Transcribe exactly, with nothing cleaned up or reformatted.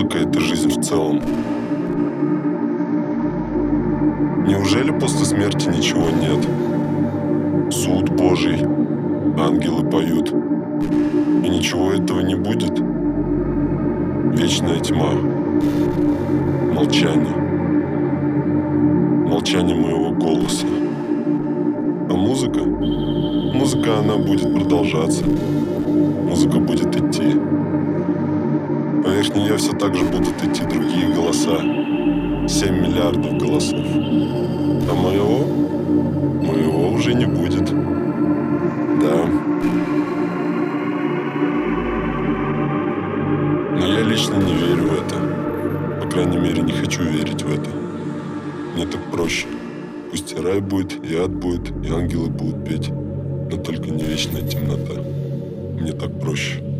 музыка — это жизнь в целом? Неужели после смерти ничего нет? Суд Божий, ангелы поют, и ничего этого не будет? Вечная тьма, молчание, молчание моего голоса. А музыка? Музыка, она будет продолжаться. Музыка будет идти. Поверх нее все так же будут идти другие голоса. Семь миллиардов голосов. А моего? Моего уже не будет. Да. Но я лично не верю в это. По крайней мере, не хочу верить в это. Мне так проще. Пусть и рай будет, и ад будет, и ангелы будут петь. Но только не вечная темнота. Мне так проще.